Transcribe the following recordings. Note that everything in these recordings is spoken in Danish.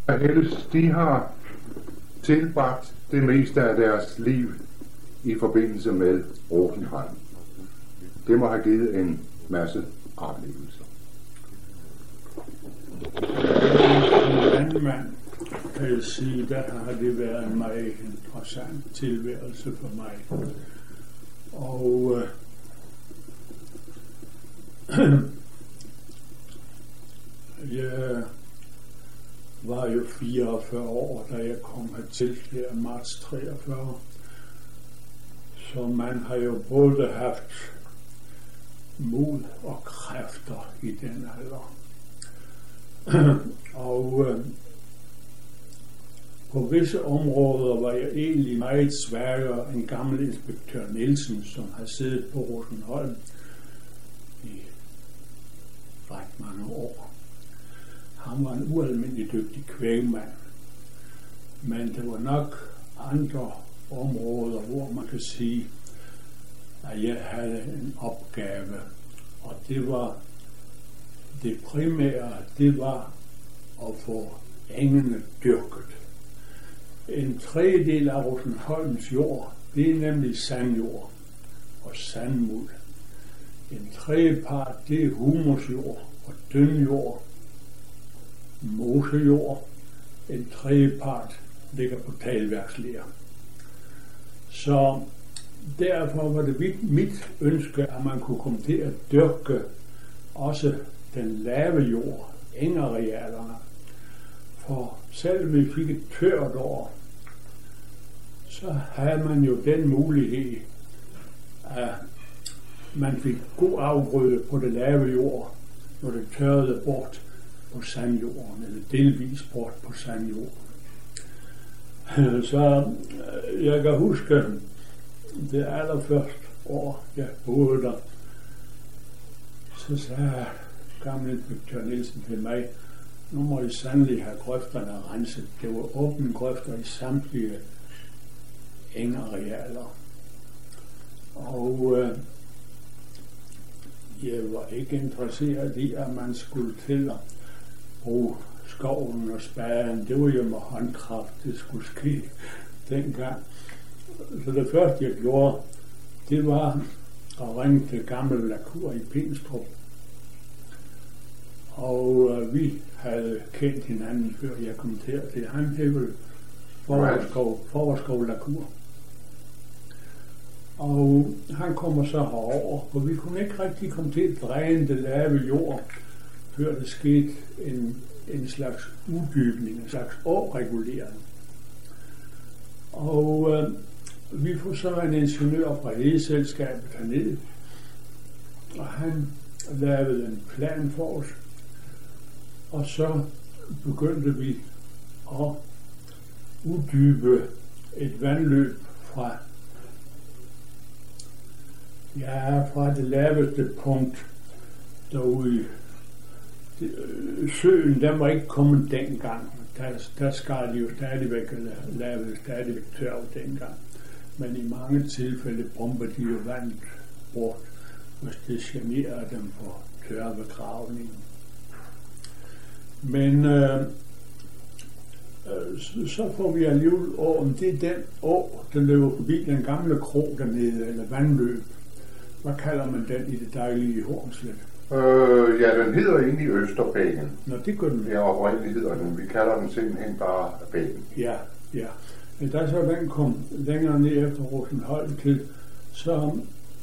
Helles, de har tilbragt det meste af deres liv i forbindelse med Rosenholm. Det må have givet en masse oplevelser. En anden mand kan jeg sige, der har det været en meget interessant tilværelse for mig. Og jeg var jo 44 år, da jeg kom hertil her marts 43. Så man har jo både haft mod og kræfter i den alder. Og på visse områder var jeg egentlig meget svagere end gammel inspektør Nielsen, som har siddet på Rosenholm i ret mange år. Han var en ualmindelig dygtig kvægmand, men det var nok andre områder, hvor man kan sige, at jeg havde en opgave, og det var det primære, det var at få engene dyrket. En tredjedel af Rosenholms jord, det er nemlig sandjord og sandmuld. En tredje part, det er humusjord og dyndjord, mosejord. En tredje part ligger på talværksler. Så derfor var det mit ønske, at man kunne komme til at dyrke også den lave jord, engarealerne. For selvom vi fik et tørt år, så havde man jo den mulighed, at man fik god afgrøde på det lave jord, når det tørrede bort på sandjorden, eller delvis bort på sandjorden. Så jeg kan huske det allerførste år, jeg boede der, så sagde gamle inspektør Nielsen til mig, nu må I sandelig have grøfterne renset. Det var åbne grøfter i samtlige engarealer. Og jeg var ikke interesseret i, at man skulle til at bruge skoven og spaden. Det var jo med håndkraft, det skulle ske dengang. Så det første, jeg gjorde, det var at ringe til gamle Lacour i Pinstrup. Og vi havde kendt hinanden, før jeg kom til. Han hed Forskov Lacour. Og han kommer så herover, for vi kunne ikke rigtig komme til at dræne det lave jord, før det skete en slags uddybning, en slags overregulering. Og vi får så en ingeniør fra Hedeselskabet hernede, og han lavede en plan for os, og så begyndte vi at uddybe et vandløb fra det laveste punkt derude. Søen, den var ikke kommet dengang. Der skar de jo stadigvæk, eller lavede stadigvæk tørv dengang. Men i mange tilfælde bomber de jo vandet bort, hvis det generede dem for tørvegravningen. Men så får vi alligevel åen. Det er den å, der løber forbi den gamle krog dernede, eller vandløb. Hvad kalder man den i det dejlige Hornslet? Ja, den hedder egentlig Østerbækken. Nå, det gør den. Ja, oprindeligt hedder den. Vi kalder den simpelthen bare Bækken. Ja. Men da så den kom længere ned efter Rosenholm til, så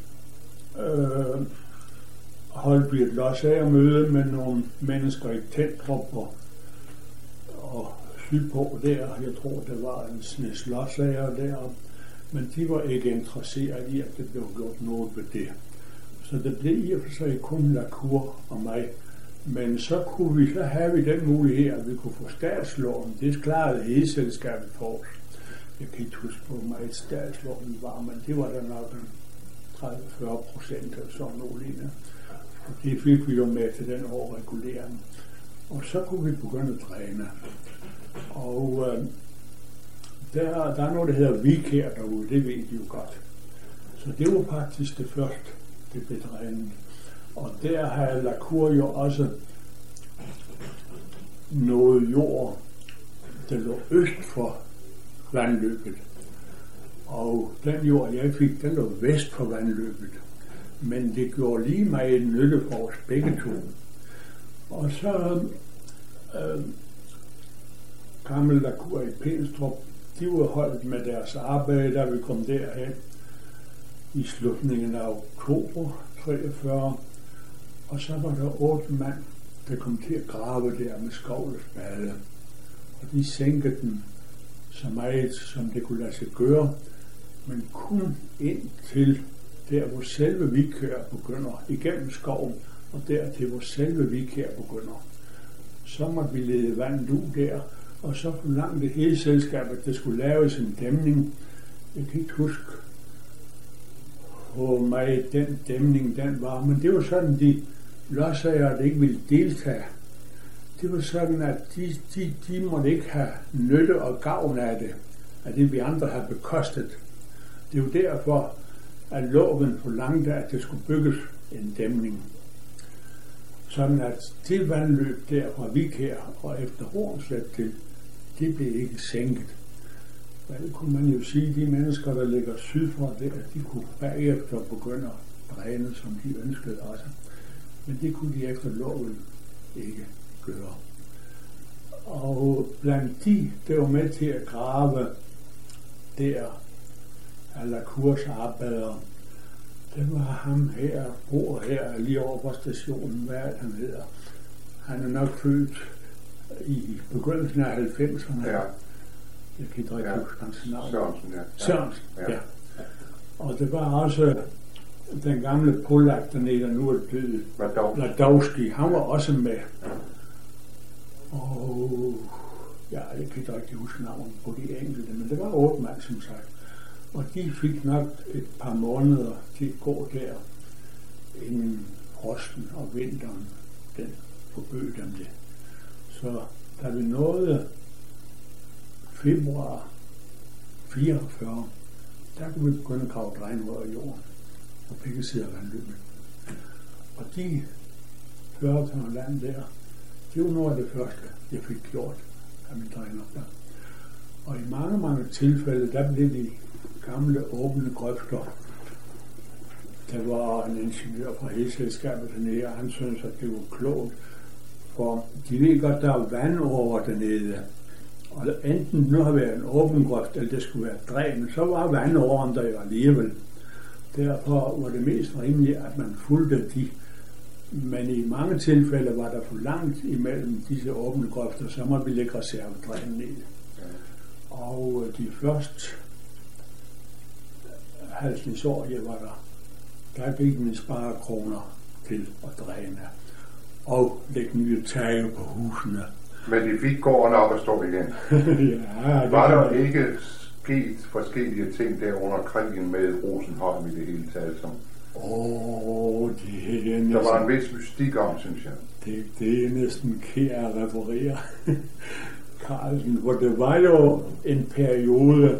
holdt vi et lodsagermøde med nogle mennesker i Tendrup og sydpå der. Jeg tror, der var en snes lodsager deroppe. Men de var ikke interesseret i, at det blev gjort noget ved det. Så det blev i og for sig kun Lacour og mig. Men så havde vi den mulighed, at vi kunne få statslån. Det klarede Hedeselskabet for os. Jeg kan ikke huske, hvor meget statslånen var, men det var der nok 30-40% eller sådan noget lignende. Og det fik vi jo med til den overregulering. Og så kunne vi begynde at træne. Og der er noget, der hedder Vikær derude, det ved de jo godt. Så det var faktisk det første, det blev trænet. Og der havde Lacour jo også noget jord der lå øst for vandløbet. Og den jord, jeg fik, den lå vest for vandløbet. Men det gjorde lige mig en nytte for os begge to. Og så Gammel Lakur i Peenstrup, de var holdt med deres arbejde, da vi kom derhen i slutningen af oktober 43. Og så var der 8 mand, der kom til at grave der med skovlespade. Og de sænkede den så meget, som det kunne lade sig gøre, men kun ind til der, hvor selve Vikør begynder, igennem skoven, og der til, hvor selve Vikør begynder. Så måtte vi lede vandet ud der, og så forlangte hele selskabet, der skulle laves en dæmning. Jeg kan ikke huske, hvor meget den dæmning den var, men det var sådan, de lodsejere, der ikke ville deltage. Det var sådan, at de måtte ikke have nytte og gavn af det vi andre havde bekostet. Det er jo derfor, at loven forlangte, at det skulle bygges en dæmning. Sådan at det vandløb der fra Vikær og efter Hornslet til, det blev ikke sænket. Vel kunne man jo sige, at de mennesker, der ligger syd for det, de kunne bagefter begynde at dræne, som de ønskede også. Men det kunne de efter loven ikke gøre. Og blandt de, der var med til at grave der, Lakurs arbejdere, det var ham her, bor her lige over på stationen, hvad han hedder. Han er nok født i begyndelsen af 90'erne. Ja. Jeg kan ikke rigtig huske hans navn. Sørensen, ja. Sørensen, ja. Og det var også den gamle polak dernede, der nu er død. Ladowski, han var også med. Og ja, jeg kan ikke rigtig huske navnet på de enkelte, men det var 8 mand, som sagt. Og de fik nok et par måneder til at gå der, inden frosten og vinteren, den forbød dem det. Så da vi nåede februar 44, der kunne vi begynde at grave drænrør i jorden på begge sider af vandløbet. Og de 40 tønder land der, det var noget af det første, jeg fik gjort af min drænrør der. Og i mange tilfælde, der blev de gamle åbne grøfter. Der var en ingeniør fra hele selskabet dernede, og han syntes, at det var klogt, for de ved godt, der er vand over dernede. Og enten nu har været en åben grøft, eller det skulle være dræn, men så var vandåren der jo alligevel. Derfor var det mest rimeligt, at man fulgte de. Men i mange tilfælde var der for langt imellem disse åbne grøfter, så må vi lægge reservedræn ned. Og de første halvsnitsår, jeg var der gik mine sparekroner til at dræne og lægge nye tage på husene. Men de fik gården op og stå igen. Ja, var der ikke sket forskellige ting der under krigen med Rosenholm i det hele taget? Som det er næsten, der var en vis mystik om, synes jeg. Det er næsten kær at referere, Carlsen, hvor det var jo en periode,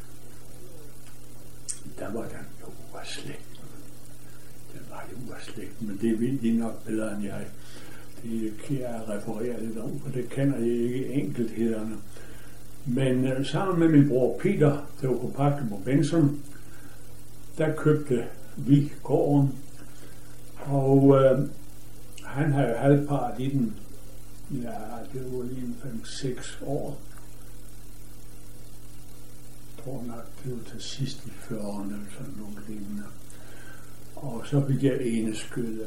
der var den jo urslægt. Den var jo urslægt, men det ved de nok bedre end jeg. Det kan jeg referere lidt om, for det kender jeg ikke enkelthederne. Men sammen med min bror Peter, der var på pakke på Benson, der købte vi gården, og han havde halvpart i den. Ja, det var lige 5-6 år. Jeg tror nok, det var til sidst i 40'erne, sådan nogle lignende. Og så fik jeg ene skyde.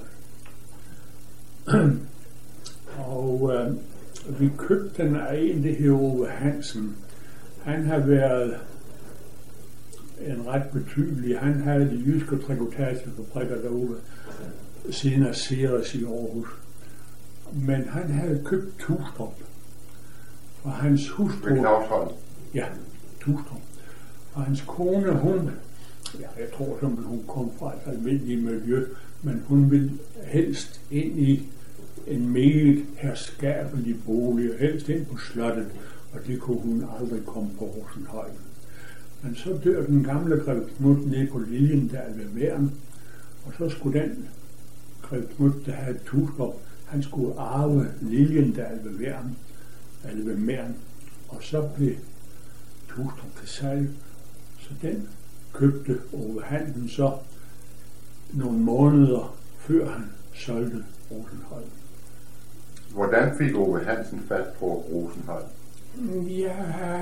Og vi købte den af en, det hed Ove Hansen. Han har været en ret betydelig. Han havde de jyske trikotagefabrikker derude siden af Ceres i Aarhus. Men han havde købt Tustrup fra hans hustru. Ja, Tustrup. Og hans kone, hun, ja, jeg tror simpelthen, hun kom fra et almindeligt miljø, men hun ville helst ind i en meget herskabelig bolig, og helst ind på slottet, og det kunne hun aldrig komme på Rosenholm. Men så dør den gamle Grev Knut nede på Liljendal ved Væren, og så skulle den Grev Knut, der havde Tustrup, han skulle arve Liljendal ved Væren, eller ved Mæren, og så blev Tustrup til salg. Så den købte Ove Hansen så nogle måneder før han solgte Rosenholm. Hvordan fik Ove Hansen fat på Rosenholm? Ja,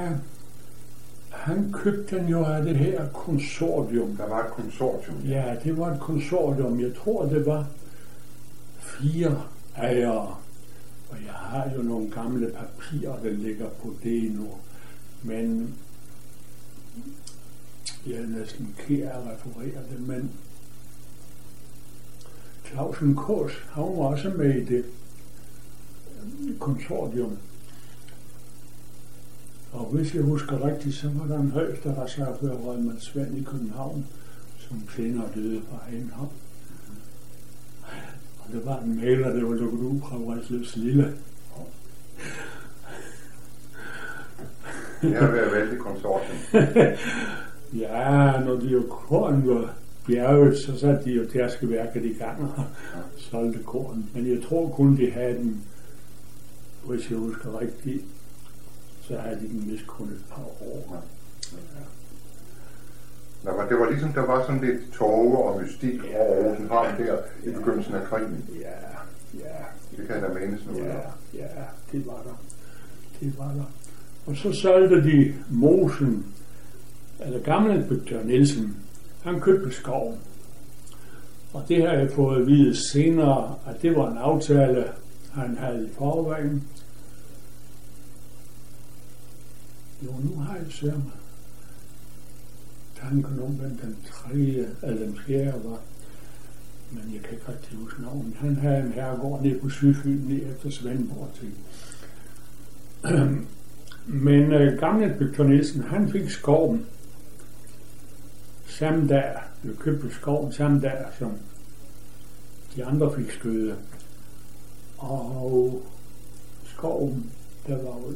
han købte den jo af det her konsortium. Der var et konsortium. Ja, det var et konsortium. Jeg tror, det var 4 ejere. Og jeg har jo nogle gamle papirer, der ligger på det nu. Men jeg er næsten ked af at referere det, men Clausen Kaas, han var også med i det konsortium. Og hvis jeg husker rigtigt, så var der en højesteretsordfører, Rødman Svend i København, som senere døde på egen hånd. Og det var en maler, der var lukket ud fra Vresløs Lille. Det har været vældig konsortium. Ja, når de jo korn var bjerget, så satte de jo tærskeværket i gang og solgte korn. Men jeg tror kun, de havde den, hvis jeg husker rigtigt, så havde de den vist kun et par år. Ja. Det var ligesom, der var sådan lidt tåge og mystik over Rosenholm der i begyndelsen af krigen. Ja. Det kan der menes noget af. Ja, det var der. Og så solgte de Mosen, eller gammelinspektør Nielsen, han købte skoven. Og det har jeg fået at vide senere, at det var en aftale, han havde i forvejen. Jo, nu har jeg sørget tanken om, hvem den 3. eller den 4. var. Men jeg kan ikke rigtig huske navnet. Han havde en herregård nede på Sydfyn, nede efter Svendborg til. Men gammelinspektør Nielsen, han fik skoven samme dag. Vi købte skoven samme dag, som de andre fik skøde. Og skoven, der var jo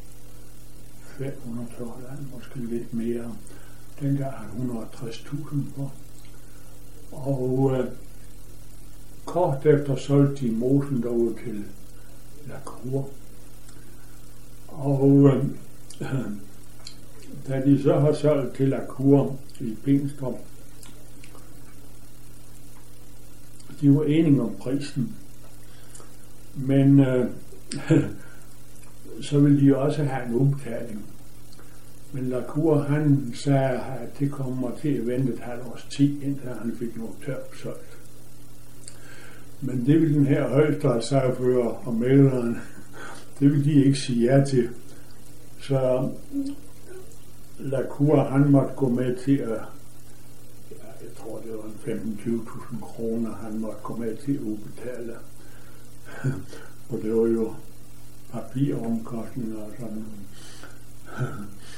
500 tørland, måske lidt mere. Den gav han 160.000 på. Og kort efter solgte de Mosen derude til La Cour. Og da de så har solgt til La Cour i Benstrup, de var enige om prisen, men så ville de også have en udbetaling. Men La Cour, han sagde, at det kommer til at vente et halvt års tid, indtil han fik noget tørt solgt. Men det ville den her højesteretsordfører og mæleren, det ville de ikke sige ja til. Så La Cour, han måtte gå med til at, jeg tror det var 15-20.000 kroner, han måtte gå med til at udbetale. Og det var jo papiromkostninger og sådan noget.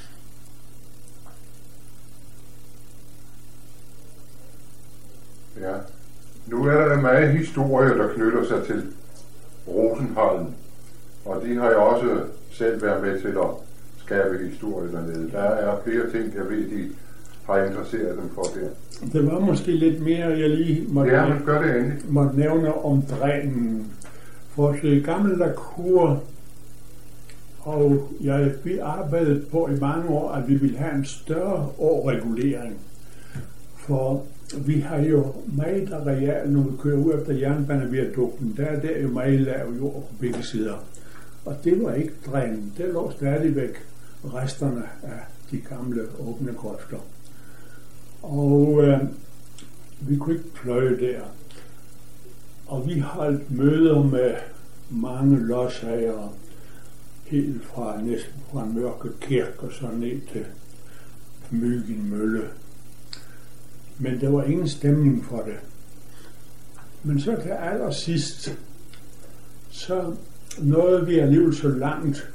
Ja. Nu er der meget historie, der knytter sig til Rosenholm, og de har jo også selv været med til at skabe historie dernede. Der er flere ting, jeg ved, de har interesseret dem for der. Det var måske lidt mere, jeg lige måtte nævne om drænen. For i gamle La Cour, og vi arbejdede på i mange år, at vi ville have en større årregulering. For vi har jo meget areal, når vi kører ud efter jernbaneviadukten, der er jo meget lav jord på begge sider. Og det var ikke drænen. Der lå stadigvæk resterne af de gamle åbne grøfter. Og vi kunne ikke pløje der. Og vi holdt møder med mange lodsejere, helt fra næsten fra Mørke Kirke og så ned til Myggen Mølle. Men der var ingen stemning for det. Men så til allersidst, så nåede vi alligevel så langt,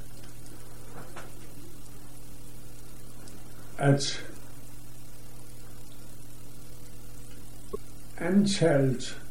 at antallet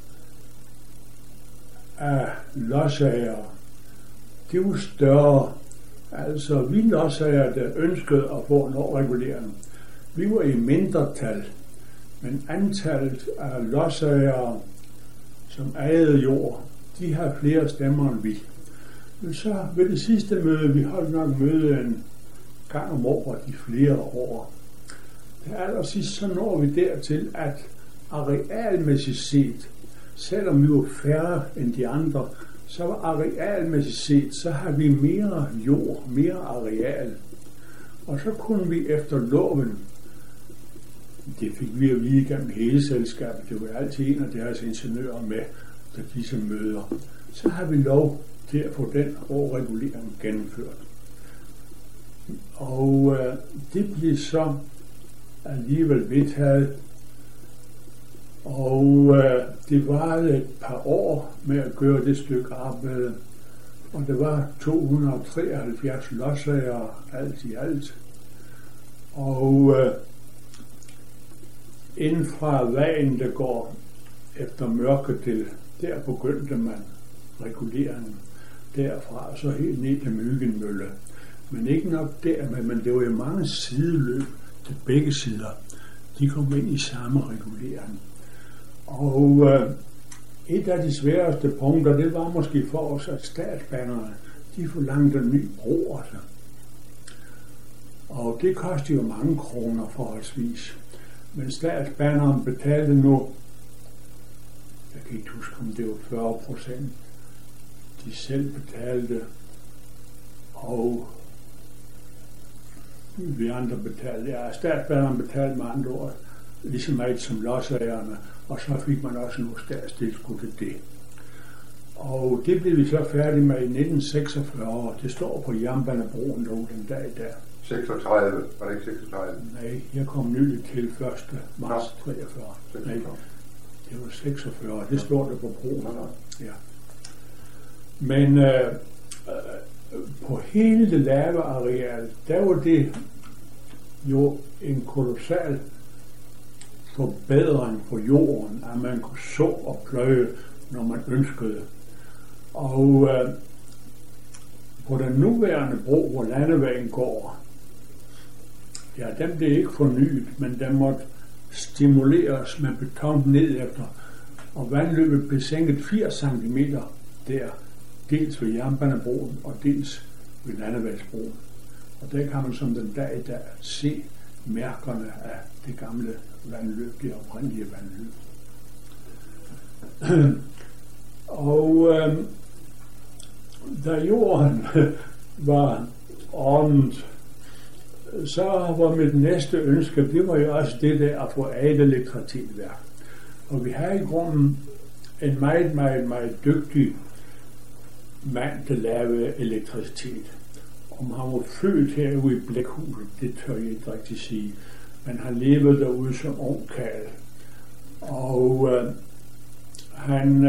af lodsejere, det var større. Altså vi lodsejere, der ønskede at få en årregulering, vi var i mindretal, men antallet af lodsejere, som ejede jord, de har flere stemmer end vi. Men så ved det sidste møde, vi holdt nok møde en gang om året i flere år. Til allersidst så når vi dertil, at arealmæssigt set, selvom vi var færre end de andre, så var arealmæssigt set, så har vi mere jord, mere areal. Og så kunne vi efter loven, det fik vi at vide gennem hele selskabet, det var altid en af deres ingeniører med til disse møder, så har vi lov til at få den overregulering gennemført. Og det blev så alligevel vedtaget, og det varede et par år med at gøre det stykke arbejde, og det var 273 lodsejere alt i alt. Og inden fra vejen, der går efter mørke til, der begyndte man reguleringen derfra, så helt ned til Myggenmølle. Men ikke nok der, men det var jo mange sideløb til begge sider. De kom ind i samme regulering. Og et af de sværeste punkter, det var måske for os, at statsbanerne, de forlangte en ny bro også. Og det kostede jo mange kroner forholdsvis. Men statsbanerne betalte nu, jeg kan ikke huske, om det var 40%, de selv betalte, og vi andre betalte, statsbanerne betalte med andre ord, lige så meget som lodsejerne, og så fik man også noget statstilskud til det. Og det blev vi så færdige med i 1946, det står på Jernbanebroen nu den dag i dag. 36, var det ikke 36? Nej, jeg kom nyligt til 1. marts 43. Nej, det var 46, det står der på broen. Ja. Men på hele det lave areal, der var det jo en kolossal forbedring på jorden, at man kunne så og pløje, når man ønskede. Og på den nuværende bro, hvor landevejen går, ja, den blev ikke fornyet, men den måtte stimuleres med beton ned efter, og vandløbet blev sænket 80 cm der, dels ved Jernbanebroen og dels ved Landevejsbroen. Og der kan man som den dag i dag se mærkerne af det gamle vandløb, det oprindelige vandløb. Og da jorden var ordnet, så var mit næste ønske, det var jo også det der at få et elektriciteteværk. Og vi har i grunden en meget dygtig mand, der lavede elektricitet. Om han var født herude i Blækhuset, det tør jeg ikke rigtig sige, men han levede derude som ung karl. Og han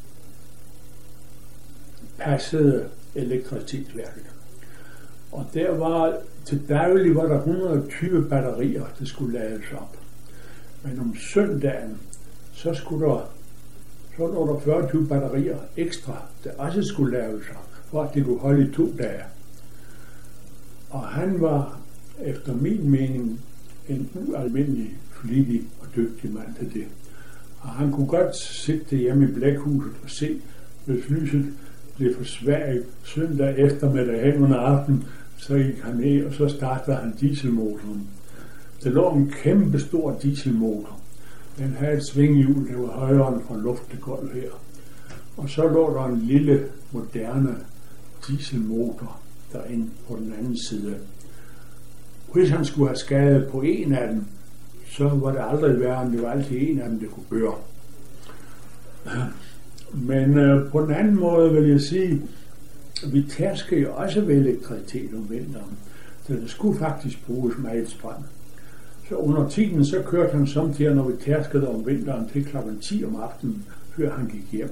passede elektricitetsværket. Og der var, til daglig var der 120 batterier, der skulle lades op. Men om søndagen, så var der 40 batterier ekstra, der også skulle laves op, for at det kunne holde i 2 dage. Og han var, efter min mening, en ualmindelig flittig og dygtig mand til det. Og han kunne godt sidde hjemme i Blækhuset og se, hvis lyset blev for svagt søndag eftermiddag hen under aften, så gik han ned, og så startede han dieselmotoren. Der lå en kæmpe stor dieselmotor. Den havde et svinghjul, der var højere end fra luft til gulv her. Og så lå der en lille, moderne dieselmotor derinde på den anden side. Hvis han skulle have skade på en af dem, så var det aldrig værre, end det var altid en af dem, der kunne køre. Men på den anden måde vil jeg sige, at vi tærskede jo også ved elektricitet om vinteren, så det skulle faktisk bruges meget strøm. Så under tiden så kørte han samtidig, når vi tærskede om vinteren, til klokken 10 om aftenen, før han gik hjem.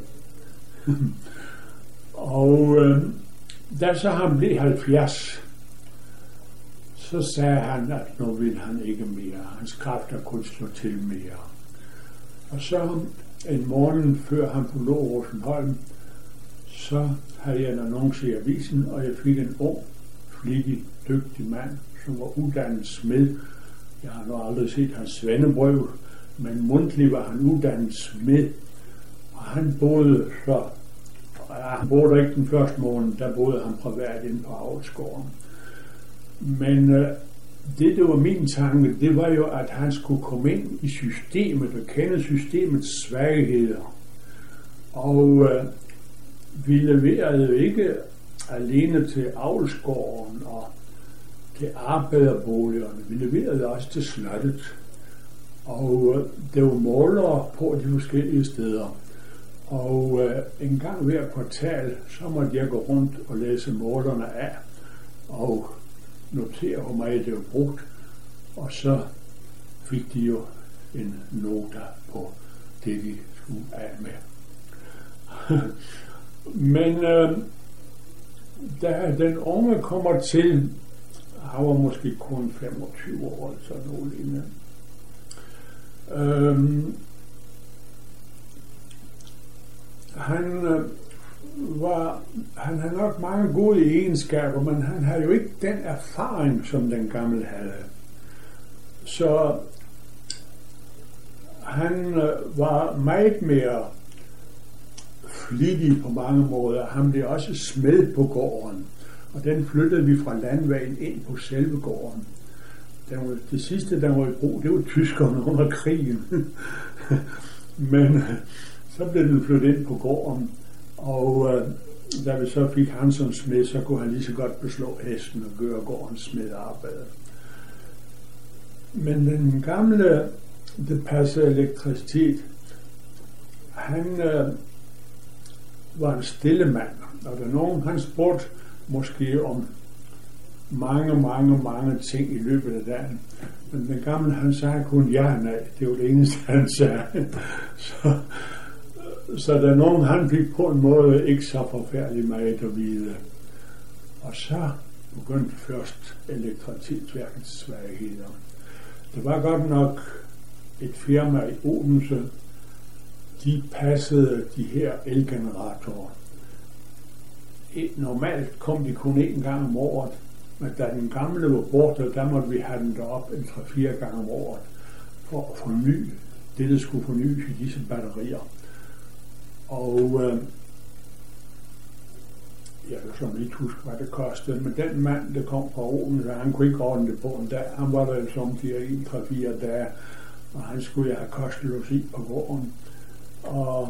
Og da så han blev 70, så sagde han, at nu vil han ikke mere. Hans kræfter kunne slå til mere. Og så en morgen før han forlod Rosenholm, så havde jeg en annonce i avisen, og jeg fik en ung, flittig, dygtig mand, som var uddannet smed. Jeg har nu aldrig set hans svendebrev, men mundtlig var han uddannet smed. Og han boede så Han boede der ikke den første måned, der boede han privat inde på avlsgården. Men det var min tanke, det var jo, at han skulle komme ind i systemet og kende systemets svagheder. Og vi leverede jo ikke alene til avlsgården og til arbejderboligerne. Vi leverede også til slottet. Og der var målere på de forskellige steder. Og en gang hver kvartal, så måtte jeg gå rundt og læse målerne af og notere, hvor meget det var brugt. Og så fik de jo en nota på det, de skulle af med. Men da den unge kommer til, han var måske kun 25 år, så noget lignende. Han havde nok mange gode egenskaber, men han havde jo ikke den erfaring, som den gamle havde. Så han var meget mere flittig på mange måder. Han blev også smed på gården, og den flyttede vi fra landvejen ind på selve gården. Det sidste, der var i brug, det var tyskerne under krigen. Men så blev den flyttet ind på gården, og da vi så fik han som smed, så kunne han lige så godt beslå hesten og gøre gårdens smedarbejde. Men den gamle, det passede elektricitet, han var en stille mand, og der nogen, han spurgte måske om mange ting i løbet af dagen. Men den gamle, han sagde kun ja og nej. Det var det eneste, han sagde. Så der nogen, han fik på en måde ikke så forfærdeligt meget at vide. Og så begyndte først elektricitetsværkets svagheder. Det var godt nok et firma i Odense. De passede de her elgeneratorer. Normalt kom de kun én gang om året, men da den gamle var borte, der måtte vi have den derop 3-4 gange om året for at forny det, der skulle fornyes i disse batterier. Og jeg kan sådan ikke huske, hvad det kostede, men den mand, der kom fra Odense, han kunne ikke ordne det på en dag. Han var der som 3-4 dage, og han skulle have kostelogi på gården. Og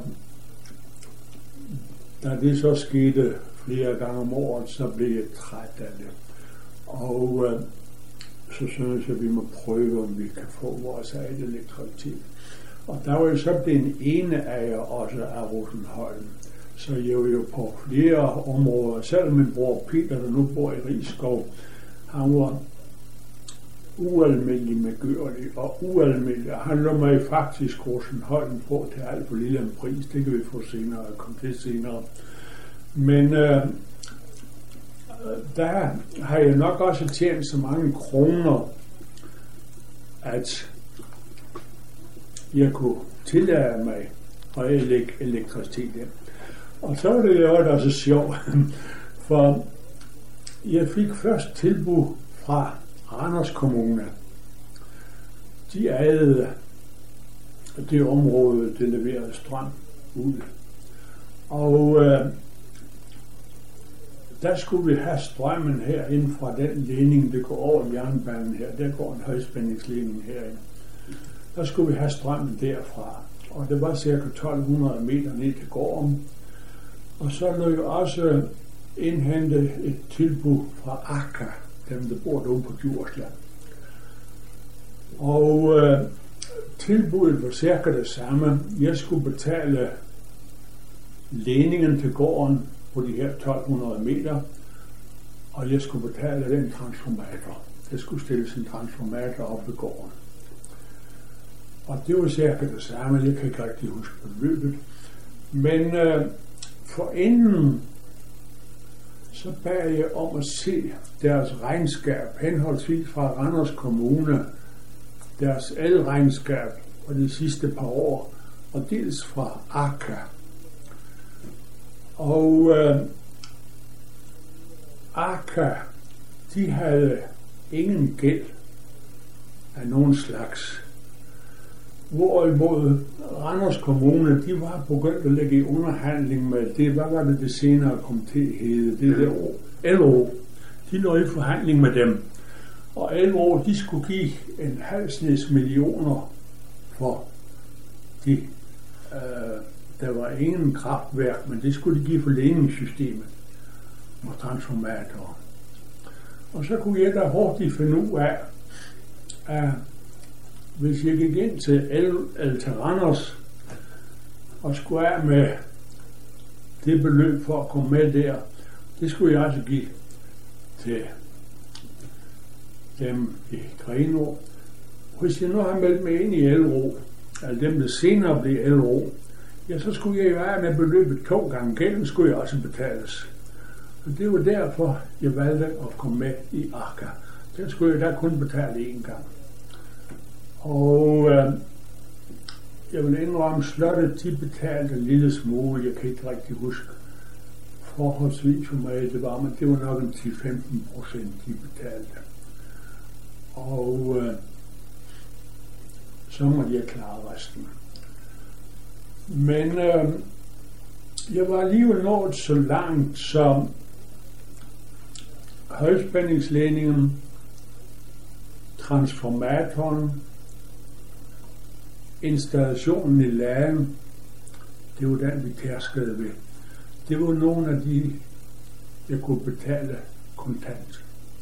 da det så skete flere gange om året, så blev jeg træt af det. Og så synes jeg, at vi må prøve, om vi kan få vores eget elektricitet. Og der var jo så den ene ejer også af Rosenholm. Så jeg var jo på flere områder. Selv min bror Peter, der nu bor i Rigskov, han var ualmindelig medgørlig og ualmindelig. Han lå mig faktisk Rosenholm på til alt for lille en pris. Det kan vi få senere, komme til senere. Men der har jeg nok også tjent så mange kroner, at jeg kunne tillade mig at lægge elektricitet ind. Og så var det jo også sjovt, for jeg fik først tilbud fra Randers Kommune. De ejede det område, det leverede strøm ud. Og der skulle vi have strømmen herinde fra den ledning, der går over jernbanen her. Der går en højspændingsledning herinde. Der skulle vi have strømmen derfra. Og det var cirka 1200 meter ned til gården. Og så lå jeg også indhente et tilbud fra Akka, dem der bor derude på Djursland. Og tilbuddet var cirka det samme. Jeg skulle betale ledningen til gården på de her 1200 meter, og jeg skulle betale den transformator. Der skulle stilles en transformator op ved gården. Og det var cirka det samme. Jeg kan ikke rigtig huske beløbet. Men forinden så bad jeg om at se deres regnskab, henholdsvis fra Randers Kommune, deres elregnskab for de sidste par år, og dels fra Akka. Og Akka, de havde ingen gæld af nogen slags. Hvorimod Randers Kommune, de var begyndt at lægge i underhandling med det, hvad var det senere kom til at hedde, det der LO. De lå i forhandling med dem, og LO, de skulle give en halv snes millioner for de, der var ingen kraftværk, men det skulle de give for ledningssystemet og transformatorer. Og så kunne jeg da hurtigt finde ud af, at hvis jeg gik ind til Randers og skulle af med det beløb for at komme med der, det skulle jeg altså give til dem i Grenaa. Hvis jeg nu har meldt mig ind i LRO, altså dem der senere blev LRO, ja, så skulle jeg jo af med beløbet 2 gange. Gælden skulle jeg også betales. Og det var derfor, jeg valgte at komme med i Arca. Den skulle jeg da kun betale 1 gang. Og jeg vil indrømme, slottet, de betalte en lille smule, jeg kan ikke rigtig huske forholdsvis hvor meget det var, men det var nok en 10-15%, de betalte. Og så måtte jeg klare resten. Men jeg var alligevel nået så langt, som højspændingsledningen, transformatoren, installationen i lagen, det var den, vi tærskede ved. Det var nogle af de, jeg kunne betale kontant.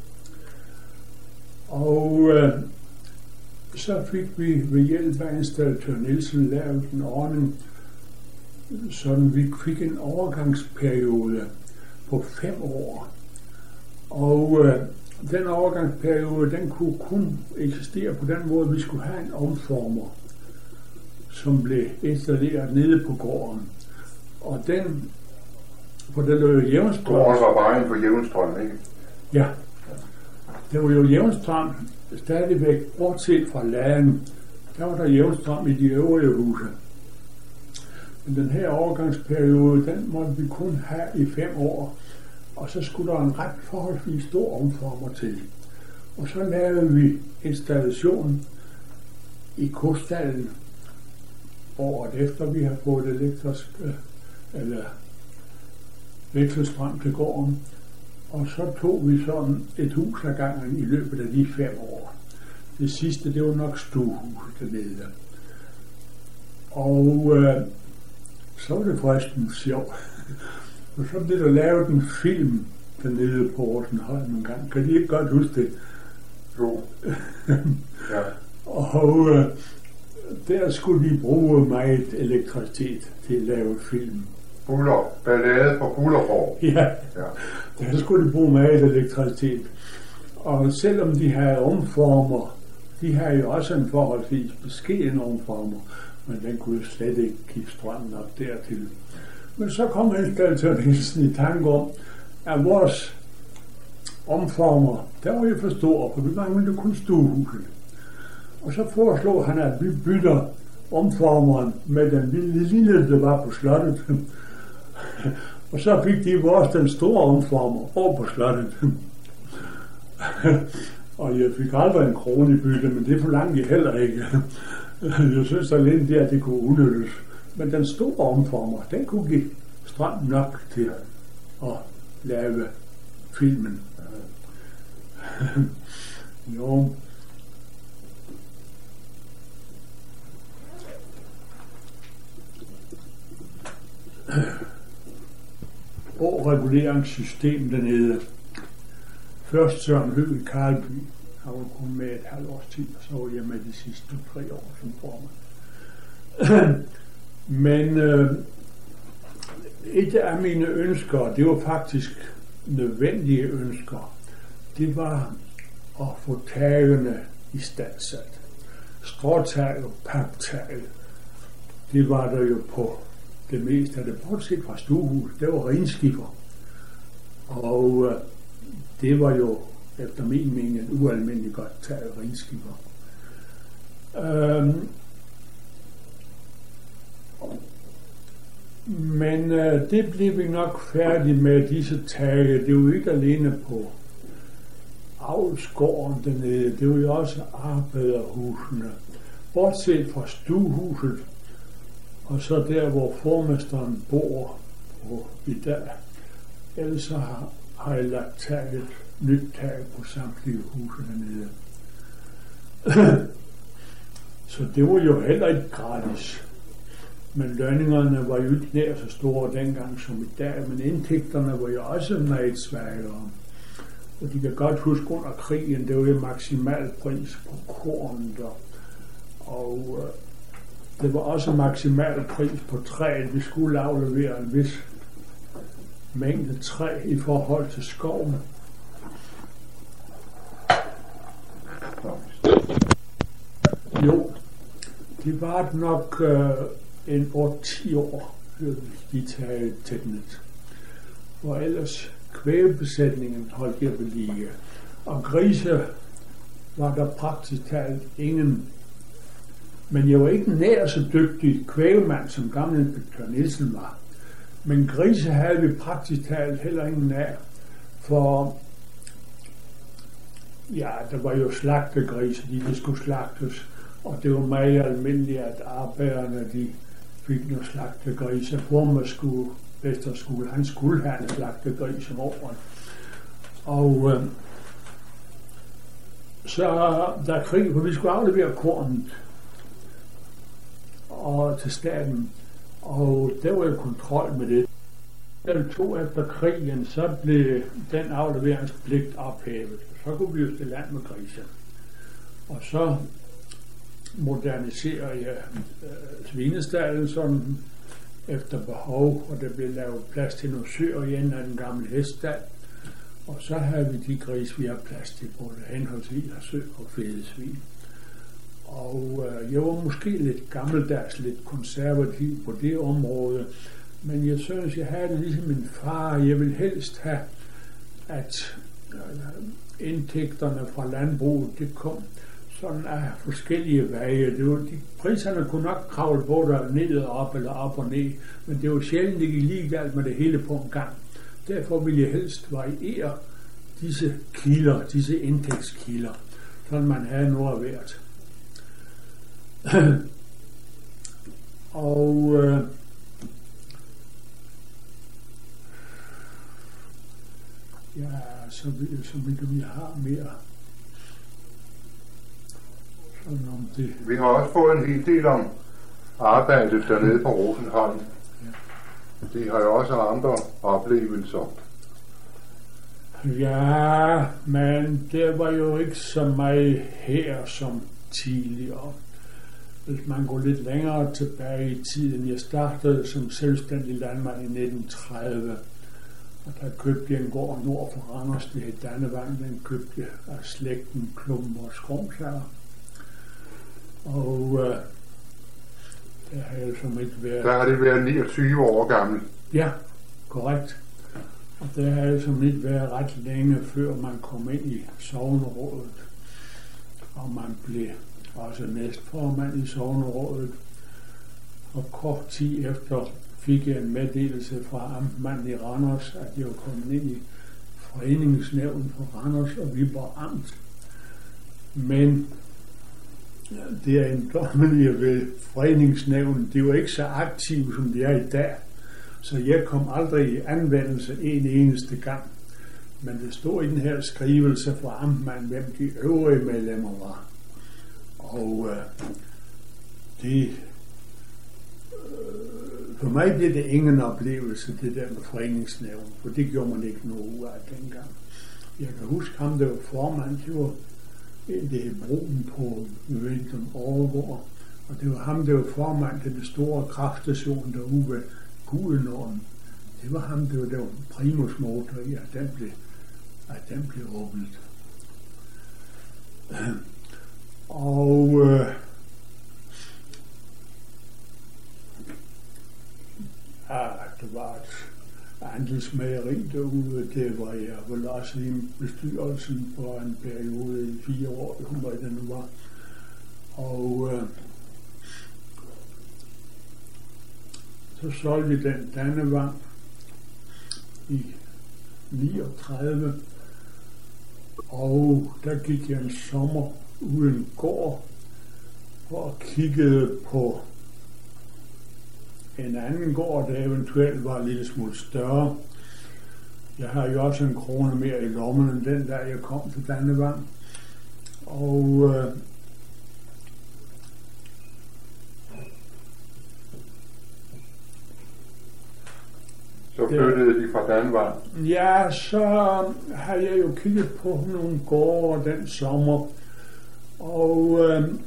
Og så fik vi ved hjælp af installatør Nielsen lavet en ordning, sådan vi fik en overgangsperiode på 5 år. Og den overgangsperiode, den kunne kun eksistere på den måde, at vi skulle have en omformer, som blev installeret nede på gården. Og den, for der lå jo jævnstrøm. Gården var bare en for jævnstrøm, ikke? Ja. Der var jo jævnstrøm stadigvæk, bortset fra laden. Der var der jævnstrøm i de øvrige huse. Men den her overgangsperiode, den måtte vi kun have i 5 år. Og så skulle der en ret forholdsvis stor omformer til. Og så lavede vi installationen i Kostallen året efter vi har fået elektrisk eller vekselstrøm til gården. Og så tog vi sådan et hus ad gangen i løbet af de 5 år. Det sidste, det var nok stuehuset dernede. Og så var det forresten sjovt. Og så blev der lavet en film dernede på Rosenholm en gang. Kan de ikke godt huske det? Jo. Ja. Og der skulle de bruge meget elektricitet til at lave film. Ballade på Bullerborg. Ja. Der skulle de bruge meget elektricitet. Og selvom de havde omformer, de havde jo også en forholdsvis beskeden omformer, men den kunne jo slet ikke give strømmen op dertil. Men så kom installatør Nielsen i tanke om, at vores omformer, der var jo for store, for vi manglede kun stuehuset. Og så foreslog han, at vi bytter omformeren med den lille, der var på slottet. Og så fik de vores den store omformer over på slottet. Og jeg fik aldrig en krone i bytte, men det forlangte jeg heller ikke. Jeg synes alene det, at det kunne udnyttes. Men den store omformer, den kunne give strøm nok til at lave filmen. Jo. Reguleringssystem dernede. Først Søren Høgh i Karlby. Han var kun med et halvt års tid, og så var jeg med de sidste 3 år som formand. Men et af mine ønsker, det var faktisk nødvendige ønsker, det var at få tagene istandsat. Stråtag og paptag, det var der jo på det meste af det, bortset fra stuehus, det var renskiffer. Og det var jo efter min mening et ualmindeligt godt tag af renskiffer. Men det blev vi nok færdige med disse tage. Det var jo ikke alene på avlsgården dernede, det var jo også arbejderhusene. bortset fra stuehuset, og så der, hvor formesteren bor i dag. Ellers så har jeg lagt et nyt tag på samtlige huse dernede. Så det var jo heller ikke gratis. Men lønningerne var jo ikke nær så store dengang som i dag, men indtægterne var jo også meget svagere. Og de kan godt huske under krigen, det var jo maksimal pris på korn der. Og det var også maksimal pris på træet. Vi skulle aflevere en vis mængde træ i forhold til skoven. Jo, det var nok en 8-10 år, de taget tætnet. Og ellers kvægbesætningen holdt jeg ved lige. Og grise var der praktisk talt ingen. Men jeg var ikke nær så dygtig kvægemand, som gamle inspektør Nielsen var. Men grise havde vi praktisk talt heller ingen af. For ja, der var jo slagtegrise, de skulle slagtes. Og det var meget almindeligt, at arbejderne de fik nogle slagtegrise. Vesterskole, han skulle have en slagtegris om året. Og så der krig, for vi skulle aflevere kornet og til staten, og der var jo kontrol med det. Den 2 efter krigen, så blev den afleveringspligt ophævet. Så kunne vi jo stille land med grise. Og så moderniserer jeg svinestallen sådan efter behov, og der blev lavet plads til nogle søer igen af den gamle heststald. Og så havde vi de grise, vi har plads til, både henholdsvis sø og fedesvin. Og jeg var måske lidt gammeldags, lidt konservativ på det område, men jeg synes, jeg havde det ligesom min far. Jeg ville helst have, at indtægterne fra landbruget, det kom sådan af forskellige veje. Priserne kunne nok kravle både ned og op, eller op og ned, men det var sjældent ikke lige galt med det hele på en gang. Derfor ville jeg helst variere disse kilder, disse indtægtskilder, sådan man havde noget af hvert. Og ja, så vil vi have mere sådan om det. Vi har også fået en hel del om arbejdet dernede på Rosenholm. Ja. De har jo også andre oplevelser. Ja, men det var jo ikke så meget her som tidligere. Hvis man går lidt længere tilbage i tiden, jeg startede som selvstændig landmand i 1930, og der købte jeg en gård nord for Randers, det hed Dannevang, den købte jeg af slægten Klum og Skrumsager. Og der har jeg som ikke været... Der har det været 29 år gammel. Ja, korrekt. Og der har jeg som ikke været ret længe, før man kom ind i sognerådet, og man blev også næstformand i sognerådet. Og kort tid efter fik jeg en meddelelse fra amtmanden i Randers, at jeg var kommet ind i foreningsnævnet for Randers og Viborg Amt. Men det er en dommelige ved foreningsnævnet, det var ikke så aktive som de er i dag, så jeg kom aldrig i anvendelse en eneste gang. Men det stod i den her skrivelse fra amtmanden, hvem de øvrige medlemmer var. Og for mig blev det ingen oplevelse, det der med foreningsnævn, for det gjorde man ikke noget ud af dengang. Jeg kan huske ham, der var formand, det var en, der hed Broen på Vinton Overgård, og det var ham, der var formand til det store kraftstation derude ved Gudenåen. Det var ham, der var primus motor i, at den blev åbnet. Og det var et andelsmageri derude, det var jeg vel også i bestyrelsen på en periode i 4 år, hvor det nu var. Og så solgte vi den Dannevang i 39, og der gik jeg en sommer uden gård, for at kigge på en anden gård, der eventuelt var en lille smule større. Jeg har jo også en krone mere i lommen end den, der jeg kom til Dannevang. Og så flyttede de fra Dannevang? Ja, så har jeg jo kigget på nogle gårde den sommer. Og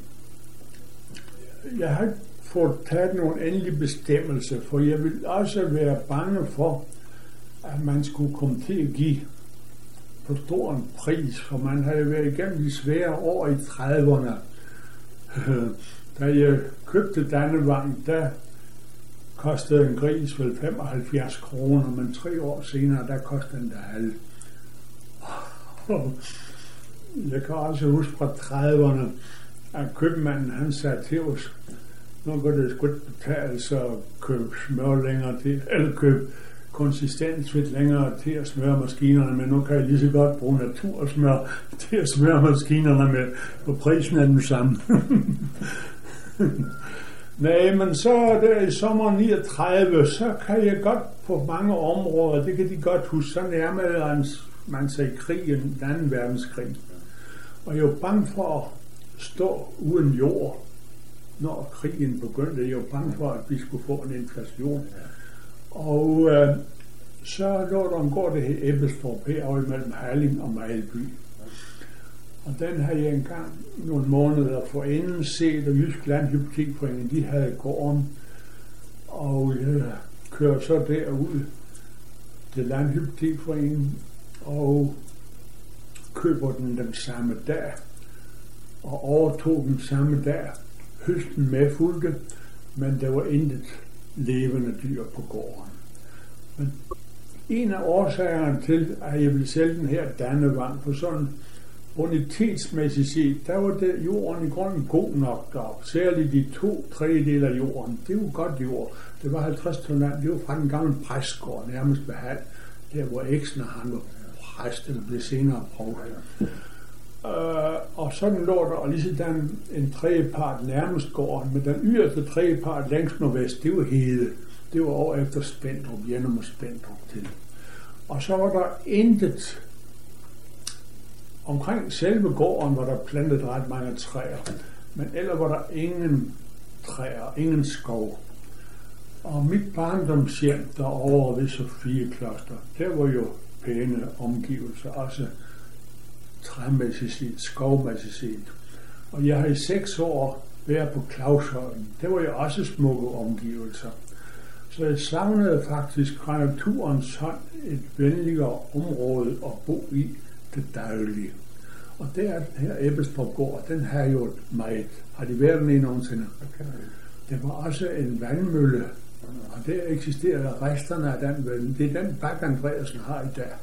jeg har ikke fået taget nogle endelige bestemmelser, for jeg vil også være bange for, at man skulle komme til at give for stor en pris, for man havde været igennem de svære år i 30'erne. Da jeg købte Dannevang, der kostede en gris vel 75 kroner, men 3 år senere, der kostede den der halv. Jeg kan også huske fra 30'erne, at købmanden han sagde til os, nu går det sgu ikke betale sig at købe smør længere til, eller købe konsistensfedt længere til at smøre maskinerne med. Nu kan jeg lige så godt bruge natursmør til at smøre maskinerne med, for prisen er den samme. Nej, men så der i sommer 39, så kan jeg godt på mange områder, det kan de godt huske, så nærmede man sig i krigen, den anden verdenskrig. Og jeg var bange for at stå uden jord, når krigen begyndte. Jeg var bange for, at vi skulle få en inflation. Og så lå der en gård, der hed Ebbestorp, herovre mellem Herning og Mejlby. Og den havde jeg engang nogle måneder forinden set, og Jysk Landhypotekforening, de havde gården. Og jeg kørte så derud til Landhypotekforeningen og køber den samme dag og overtog den samme dag. Høsten medfulgte, men der var intet levende dyr på gården. Men en af årsagerne til, at jeg ville sælge den her Dannevang, for sådan bonitetsmæssigt set, der var det jorden i grunden god nok deroppe. Særligt de 2/3 af jorden. Det var godt jord. Det var 50 ton land. Det var fra den gamle præstgård, nærmest ved halv. Der hvor Eksner han var præst, eller blev senere provst. Og sådan lå der, og lige sådan en tredjepart nærmest gården, men den yderste tredjepart længst nordvest, det var hede. Det var over efter Spendrup, Jenum og Spendrup til. Og så var der intet. Omkring selve gården var der plantet ret mange træer, men ellers var der ingen træer, ingen skov. Og mit barndomshjem derovre ved Sofiekloster, der var jo pæne omgivelser, også træmæssigt set, skovmæssigt set. Og jeg har i 6 år været på Clausholm. Der var jo også smukke omgivelser. Så jeg savnede faktisk fra naturens hånd et venligere område at bo i det daglige. Og der er den her Ebbestorp gård, den har jo meget. Har de været den i nogensinde? Der var også en vandmølle, og der eksisterer resterne af den vandmølle. Det er den Bak Andreasen har i dag.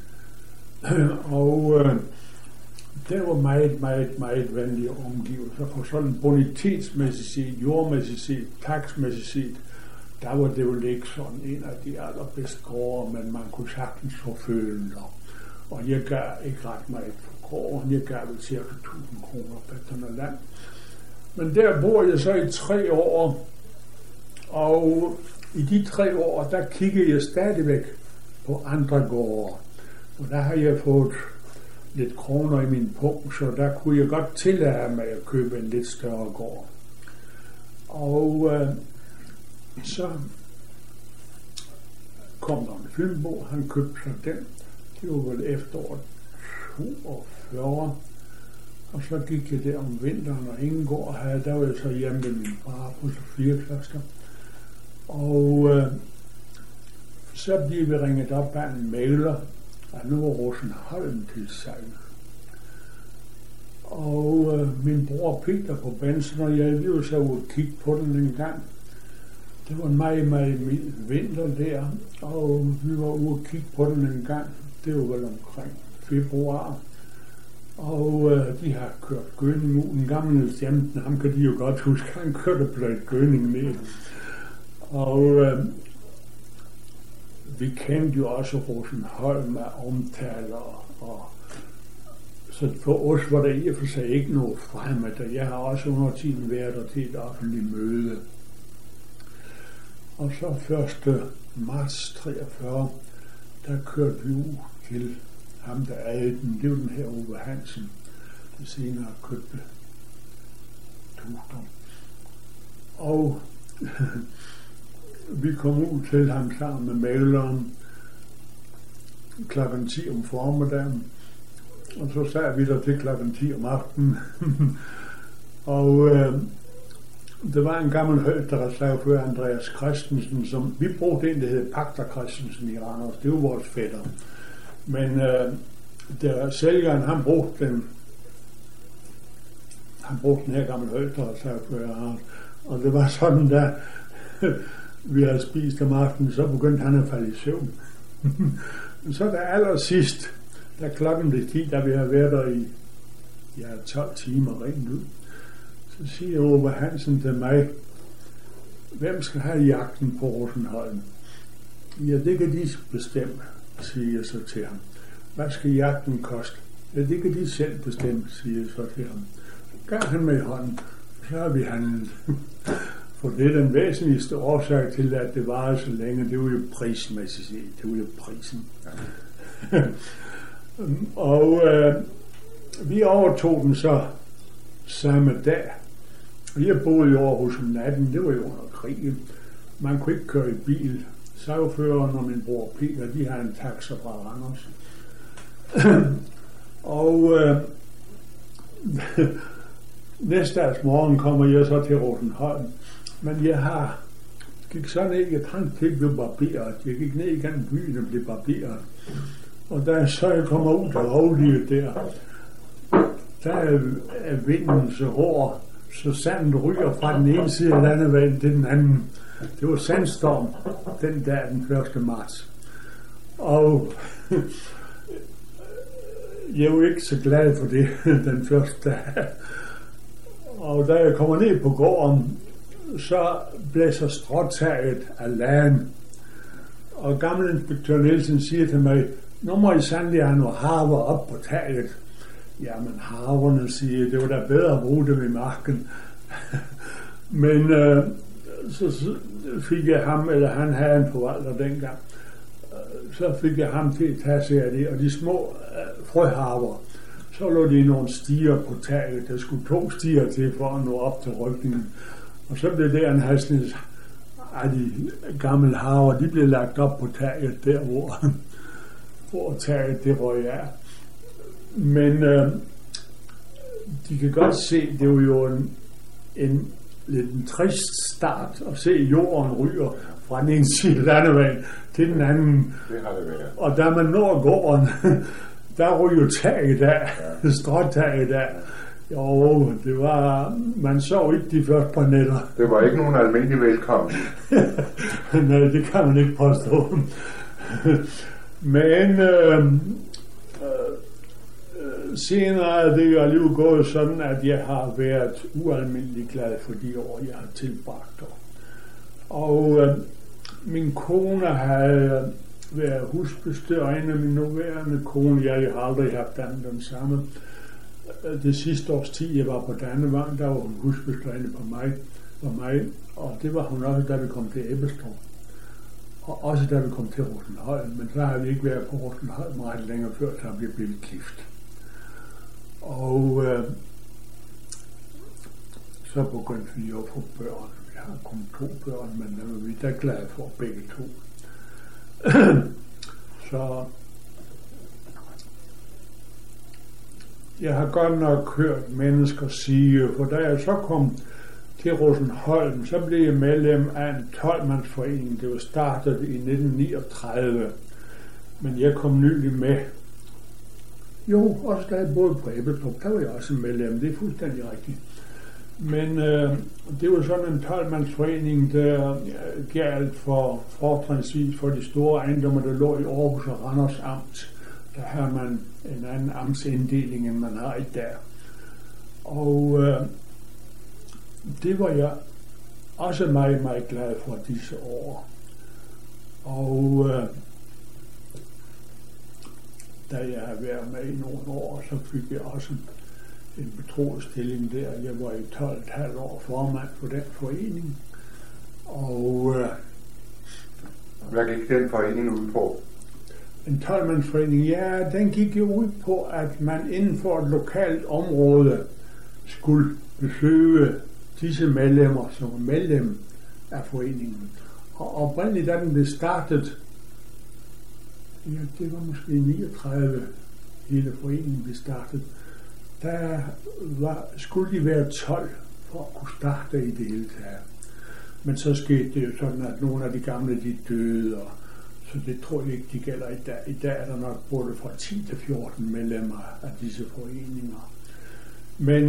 Og der var meget venlige omgivelser, for sådan bonitetsmæssigt set, jordmæssigt set, taksmæssigt set, der var det jo ikke sådan en af de allerbedste gårde, men man kunne sagtens få følen der. Og jeg gav ikke ret meget for gården, jeg gav vel cirka 1000 kroner per ton land. Men der bor jeg så i 3 år, og i de 3 år, der kiggede jeg stadigvæk på andre gårde. Og der har jeg fået lidt kroner i min punkt, så der kunne jeg godt tillade mig at købe en lidt større gård. Og så kom der en Fynbo, han købte så den. Det var vel efteråret 42. Og så gik jeg der om vinteren, og ingen gård havde. Der var jeg så hjemme med min far på Sofiekloster. Og så blev vi ringet op af en mailer, og nu var Rosenholm til salg. Og min bror Peter på Benson og jeg, vi var så ude og kigge på den en gang. Det var en meget mild vinter der, og vi var ude og kigge på den en gang. Det var vel omkring februar. Og de har kørt gødning ud. En gammel Jamten, ham kan de jo godt huske, han kørte blødt gødning med. Og vi kendte jo også Rosenholm af omtaler og Så for os var der i og for sig ikke noget fremmed, og jeg har også under tiden været der til et offentligt møde. Og så 1. marts 43, der kørte vi ud til ham, der ejede den. Det var den her Ove Hansen, der senere købte Tugdom. Og vi kom ud til ham sammen med maleren klokken 10 om formiddagen, og så sad vi der til klokken 10 om aftenen. Og der var en gammel højesteretssagfører, Andreas Christensen, som vi brugte en, der hed Pagter Christensen i Randers. Det var vores fætter. Men der sælgeren, han brugte den her gamle højesteretssagfører, og det var sådan, da vi havde spist om aftenen, så begyndte han at falde i søvn. Så der allersidst, da klokken blev 10, da vi havde været der i 12 timer rent ud, så siger Ove Hansen til mig, hvem skal have jagten på Rosenholm? Ja, det kan de bestemme, siger jeg så til ham. Hvad skal jagten koste? Ja, det kan de selv bestemme, siger jeg så til ham. Så gav han med i hånden, så har vi handlet. For det er den væsentligste årsag til, at det varede så længe, det var jo prismæssigt. Det var jo prisen. Ja. Og vi overtog den så samme dag. Jeg boede i Aarhus om natten, det var jo under krigen. Man kunne ikke køre i bil. Sagføreren og min bror Peter, de har en taxa fra Randers. Og næste dags morgen kommer jeg så til Rosenholm. Men jeg gik så ned, jeg trængte til at blive barberet. Jeg gik ned igennem byen og blev barberet. Og da jeg kommer ud til rovlivet der er vinden så hård, så sandet ryger fra den ene side af landevejen til den anden. Det var sandstorm den dag, den 1. marts. Og jeg var ikke så glad for det den første dag. Og da jeg kommer ned på gården, så blæser stråtaget af lagen. Og gamle inspektør Nielsen siger til mig, nu må I sandelig have noget harver op på taget. Jamen harverne, siger, det var da bedre at bruge dem i marken. Men så fik jeg ham, eller han havde en forvalter dengang, så fik jeg ham til at tage sig af det, og de små frøharver, så lå de nogle stiger på taget. Der skulle 2 stiger til for at nå op til rykningen. Og så blev det en hastighed af de gamle harver, de blev lagt op på taget der, hvor taget det røg af. Men de kan godt se, det var jo en lidt trist start at se jorden ryger fra den ene side af landevejen til den anden. Det har det været. Og da man når gården, der ryger taget af, ja. Stråtaget af. Jo, det var, man så ikke de første par nætter. Det var ikke nogen almindelig velkommen. Nej, det kan man ikke påstå. Men senere er det jo alligevel gået sådan, at jeg har været ualmindelig glad for de år, jeg har tilbragt der. Og min kone havde været husbestyrerinde af min nuværende kone. Jeg har aldrig haft den samme. Det sidste års tid, jeg var på Dannevang, der var hun husbestyrerinde på mig, og det var hun også, da vi kom til Ebbestrup. Og også da vi kom til Rosenholm, men så har vi ikke været på Rosenholm ret længere før, så vi blev gift. Og så begyndte vi jo at få børn. Vi har kun 2 børn, men vi er da glade for begge 2. Så jeg har godt nok hørt mennesker sige, for da jeg så kom til Rosenholm, så blev jeg medlem af en 12-mandsforening. Det var startet i 1939, men jeg kom nylig med. Jo, også da jeg boede på Ebbestrup, der var jeg også medlem, det er fuldstændig rigtigt. Men det var sådan en 12-mandsforening, der galt for fortrinsvis for de store ejendommer, der lå i Aarhus og Randers Amt. Der har man en anden amtsinddeling, end man har i dag. Og det var jeg også meget, meget glad for disse år. Og da jeg har været med i nogle år, så fik jeg også en betroet stilling der. Jeg var i 12,5 år formand for den forening. Og hvad gik den forening ud på? En 12-mandsforening, ja, den gik jo ud på, at man inden for et lokalt område skulle besøge disse medlemmer, som var medlem af foreningen. Og oprindeligt, da den blev startet, ja, det var måske 39, hele foreningen blev startet, der skulle de være 12 for at kunne starte i det hele taget. Men så skete det jo sådan, at nogle af de gamle, de døde, og så det tror jeg ikke, de gælder i dag. I dag er der nok både fra 10 til 14 medlemmer af disse foreninger. Men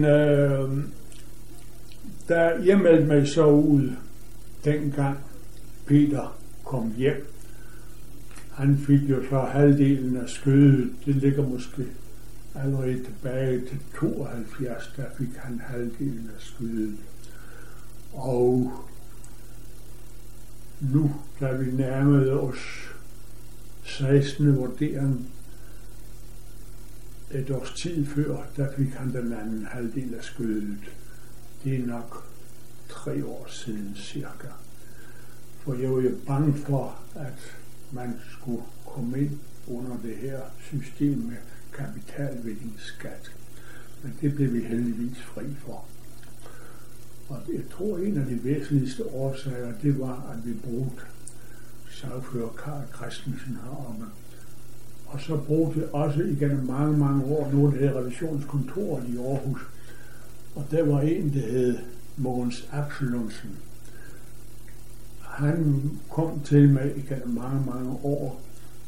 da jeg meldte mig så ud, dengang Peter kom hjem, han fik jo så halvdelen af skødet. Det ligger måske allerede tilbage til 72, der fik han halvdelen af skødet. Og nu, da vi nærmede os 16. vurdering, et års tid før, der fik han den anden halvdel af skødet. Det er nok 3 år siden cirka. For jeg var jo bange for, at man skulle komme ind under det her system med kapitalværdiskat. Men det blev vi heldigvis fri for. Og jeg tror, en af de væsentligste årsager, det var, at vi brugte sagfører Karl Christensen heroppe. Og så brugte vi også igennem mange, mange år nu det her revisionskontor i Aarhus. Og der var en, der hed Mogens Absalonsen. Han kom til mig igennem mange, mange år.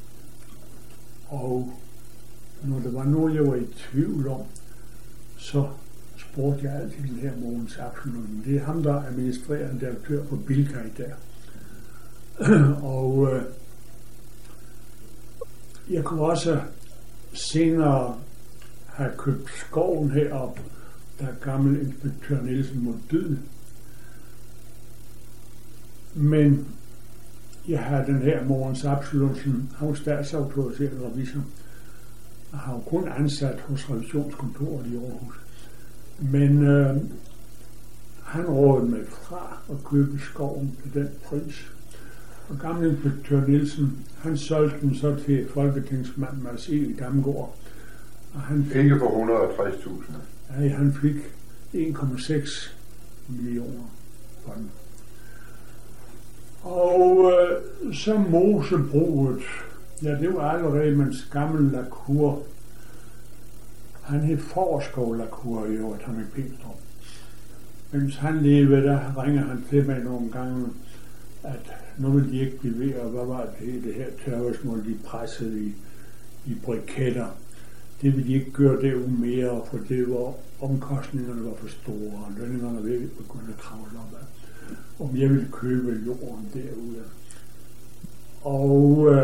Og når der var noget, jeg var i tvivl om, så spurgte jeg altid den her Mogens Absalonsen. Det er ham, der er administrerende direktør på Bilka i dag. Og jeg kunne også senere have købt skoven heroppe, da gammel inspektør Nielsen måtte dø. Men jeg havde den her Mogens Absalonsen, han var statsautoriseret revisor, og han var kun ansat hos revisionskontoret i Aarhus. Men han rådede mig fra at købe skoven til den pris. Og gamle inspektør Nielsen, han solgte den så til folketingsmand Mads E. Damgaard. Og han fik, ikke for 160.000. Nej, han fik 1,6 millioner for den. Og så Mosebruget, ja, det var allerede mens gammel Lacour. Han hed Forskov Lacour i øvrigt, ham i Peter. Mens han levede, der ringer han til mig nogle gange, at nu vil de ikke blive ved, og hvad var det her tørresmål, de pressede i briketter. Det ville de ikke gøre det mere, for det var, omkostningerne var for store, og lønningerne ville ikke begynde at kravle op af. Om jeg ville købe jorden derude. Og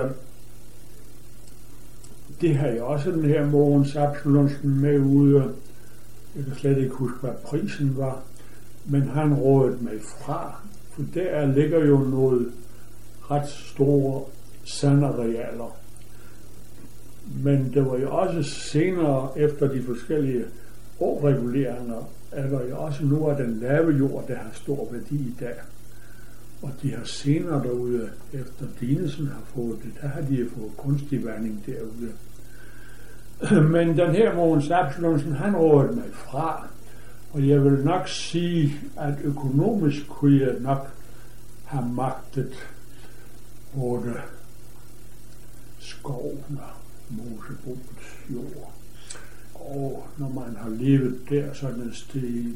det har jeg også den her Mogens Absalonsen med ude. Jeg kan slet ikke huske, hvad prisen var, men han rådede mig fra, for der ligger jo noget ret store sandarealer. Men det var jo også senere, efter de forskellige årreguleringer, er der jo også nu af den lave jord, der har stor værdi i dag. Og de har senere derude, efter Dinesen har fået det, der har de jo fået kunstig vanding derude. Men den her Mogens Absalonsen, han rådede mig fra, og jeg vil nok sige, at økonomisk kunne jeg nok have magtet både skoven og Mosebrugets jord. Og når man har levet der sådan et sted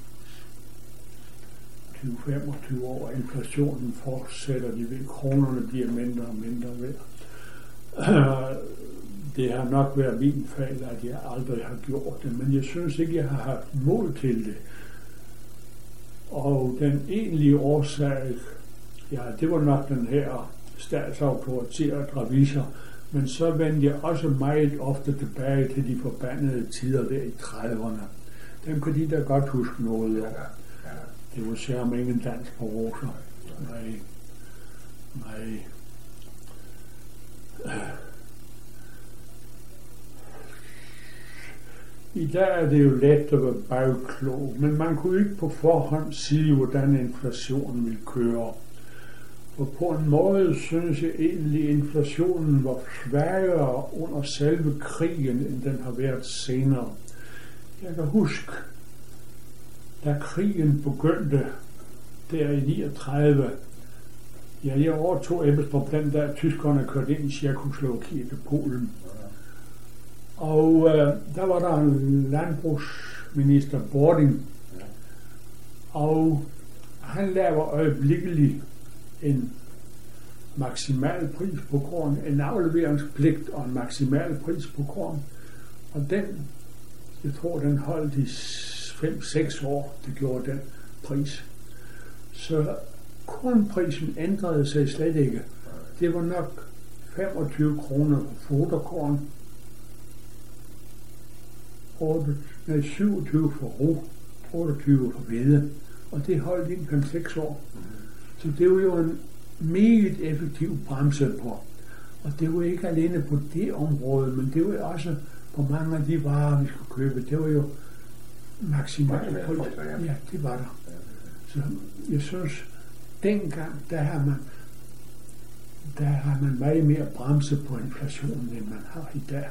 20-25 år, og inflationen fortsætter, de ved, kronerne bliver mindre og mindre værd. Det har nok været min fejl, at jeg aldrig har gjort det, men jeg synes ikke, jeg har haft mod til det. Og den egentlige årsag, ja, det var nok den her statsautoriserede revisor, men så vendte jeg også meget ofte tilbage til de forbandede tider der i 30'erne. Dem kan de da godt huske noget af. Det var særlig ingen dans på roser. Nej. I dag er det jo let at være bagklog, men man kunne ikke på forhånd sige, hvordan inflationen ville køre. Og på en måde synes jeg egentlig, at inflationen var svagere under selve krigen, end den har været senere. Jeg kan huske, da krigen begyndte der i 39, jeg overtog Ebbelstrup den der tyskerne kørte ind i Tjekkoslovakiet til Polen. Og der var der en landbrugsminister, Bording, og han laver øjeblikkeligt en maksimal pris på korn, en afleveringspligt og en maksimal pris på korn. Og den, jeg tror, den holdt i 5-6 år, det gjorde den pris. Så kornprisen ændrede sig slet ikke. Det var nok 25 kroner for foderkorn, 27 for ro, 28 for hvede, og det holdt i 5-6 år. Så det var jo en meget effektiv bremse på. Og det var ikke alene på det område, men det var også på mange af de varer, vi skulle købe. Det var jo maksimalt pris. Ja, det var der. Så jeg synes, dengang, der har man meget mere bremse på inflationen, end man har i dag.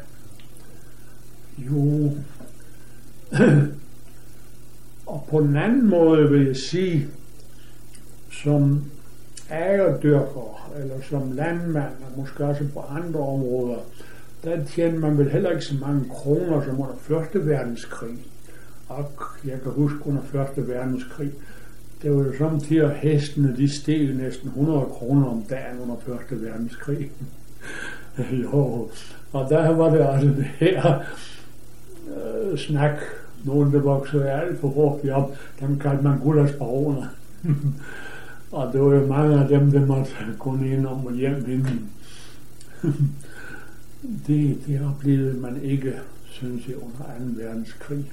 Jo. Og på den anden måde vil jeg sige, som agerdyrker, eller som landmand, og måske også på andre områder, der tjener man vel heller ikke så mange kroner som under 1. verdenskrig. Og jeg kan huske under 1. verdenskrig, det var jo samtidig, at hestene de steg næsten 100 kroner om dagen under 1. verdenskrig. Jo, og der var det altså det her snak, nogen der voksede alt for brugt op, dem kaldte man gullaschbaroner. Og det var jo mange af dem, der måtte gå ind om og hjem inden. Det oplevede man ikke, synes jeg, under 2. verdenskrig.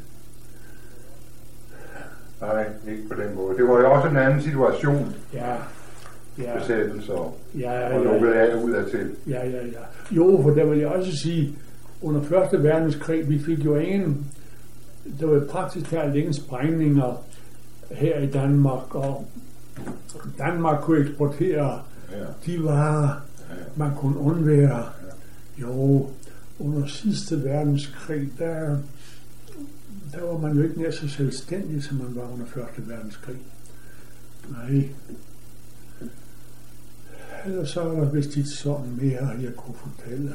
Nej, ikke på den måde. Det var jo også en anden situation. Ja. Besættelser og Ja. lukket af udadtil. Ja. Jo, for der vil jeg også sige, under 1. verdenskrig, vi fik jo der var praktisk talt ingen sprængninger her i Danmark, og Danmark kunne eksportere de varer, man kunne undvære. Jo, under sidste verdenskrig, der var man jo ikke nær så selvstændig, som man var under 1. verdenskrig. Nej. Ellers så er der vist ikke sådan mere, jeg kunne fortælle.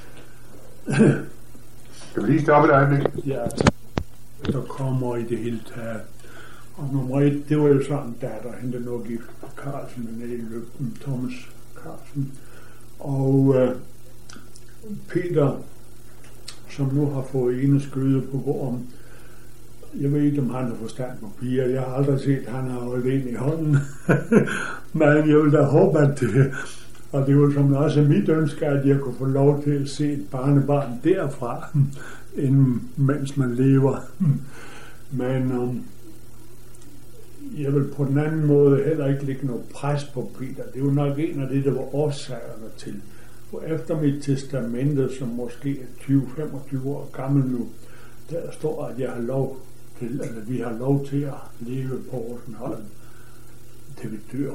Skal vi lige stoppe et øjeblik? Ja, der kommer i det hele taget. Og nummer 1, det var jo sådan, der hentede noget gift på Carlsen, nede i Løgten, Thomas Carlsen. Og Peter, som nu har fået ene skyde på gården, jeg ved ikke, om han har forstand på piger. Jeg har aldrig set, at han har holdt en i hånden. Men jeg vil da håbe, at det, og det var som også mit ønske, at jeg kunne få lov til at se et barnebarn derfra, mens man lever. Men jeg vil på den anden måde heller ikke lægge noget pres på Peter. Det er jo nok en af det, der var årsagerne til. For efter mit testamente, som måske er 20-25 år gammel nu, der står, at jeg har lov til, eller vi har lov til at leve på Rosenholm, til vi dør.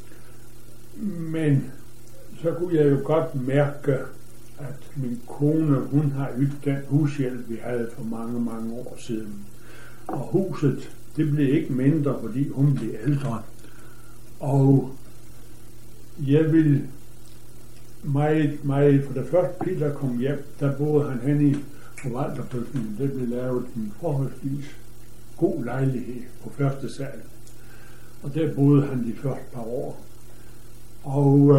Men så kunne jeg jo godt mærke, at min kone, hun har ydt den hushjælp, vi havde for mange år siden. Og huset, det blev ikke mindre, fordi hun blev ældre. Og jeg ville meget, for det første Peter kom hjem, der boede han hen i forvalterbygningen. Det blev lavet en forholdsvis god lejlighed på første sal. Og der boede han de første par år. Og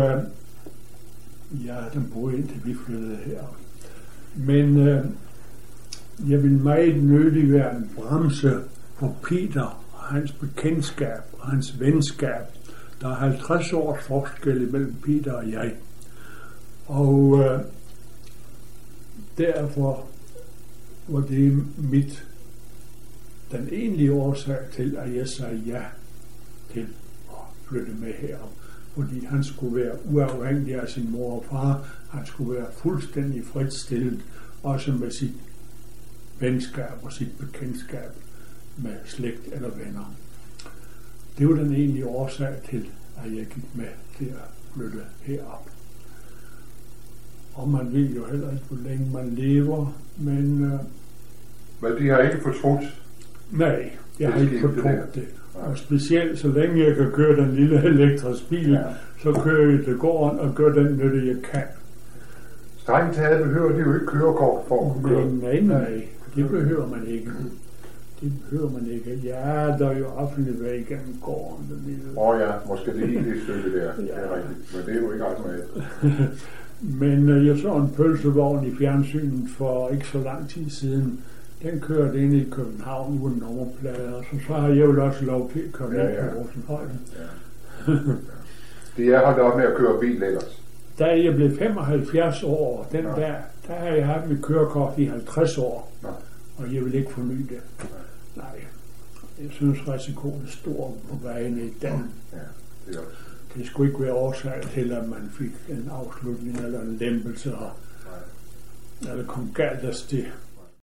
den boede indtil vi flyttede her. Men jeg vil meget nødig være en bremse for Peter og hans bekendtskab og hans venskab. Der er 50 års forskel mellem Peter og jeg. Og derfor var det den egentlige årsag til, at jeg sagde ja til at flytte med herop. Fordi han skulle være uafhængig af sin mor og far. Han skulle være fuldstændig fritstillet, også med sit venskab og sit bekendtskab med slægt eller venner. Det var den egentlige årsag til, at jeg gik med til at flytte herop. Og man ved jo heller ikke, hvor længe man lever, men... Men de har ikke fortrudt? Nej, jeg har ikke fortrudt det. Og specielt så længe jeg kan køre den lille elektrisk bil, så kører jeg til gården og gør den nytte, jeg kan. Strengt taget behøver de jo ikke kørekort for at køre. Nej, det behøver man ikke. Det behøver man ikke. Ja, der er jo offentlig vej gennem gården dernede. Ja, måske det lille stykke der. Det er rigtigt, men det er jo ikke ret meget. Men jeg så en pølsevogn i fjernsynet for ikke så lang tid siden. Den kørte ind i København uden nummerplader, så har jeg jo også lov til at køre ned på Rosenholm. De er holdt op med at køre bil ellers. Da jeg blev 75 år, der har jeg haft mit kørekort i 50 år, og jeg vil ikke forny det. Nej, jeg synes risikoen er stor på vejen i dag. Det skulle ikke være årsag til, at man fik en afslutning eller en lempelse, eller kom galt af sted.